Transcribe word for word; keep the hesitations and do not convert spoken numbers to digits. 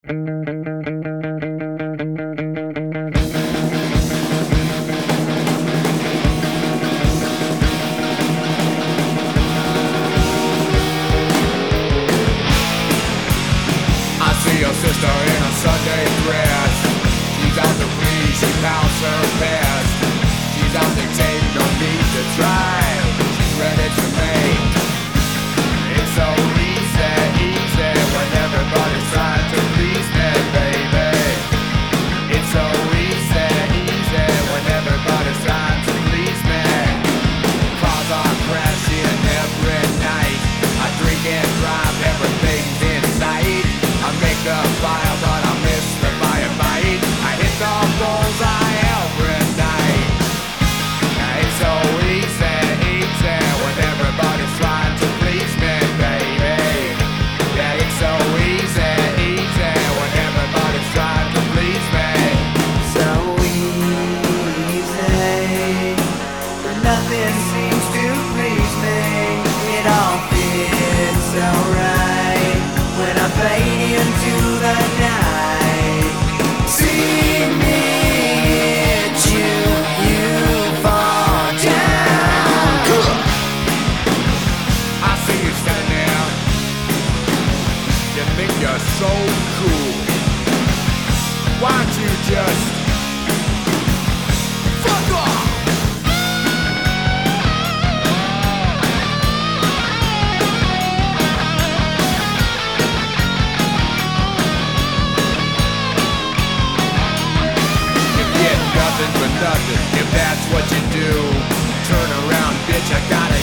See your sister in a Sunday dress. She's out to please, she pounds her best. She's out to take, no need to try. She's ready to make. It's so easy, easy when everybody's trying to please me, baby. It's so easy, easy when everybody's trying to please me. Cars are crashing every night. I drink and drive, everything's in sight. I make the fire, but I miss the firefight. I hit the bullseye every night. It's so easy, easy when everybody's trying to please me, baby. Yeah, it's so easy, easy when everybody's trying to please me. So easy, but nothing seems to please me. It all fits so right when I fade into the night. See me hit you, you fall down. I see you standing there. You think you're so cool. Why don't you just fuck off? You get nothing for nothing if that's what you do. Turn around, bitch, I gotta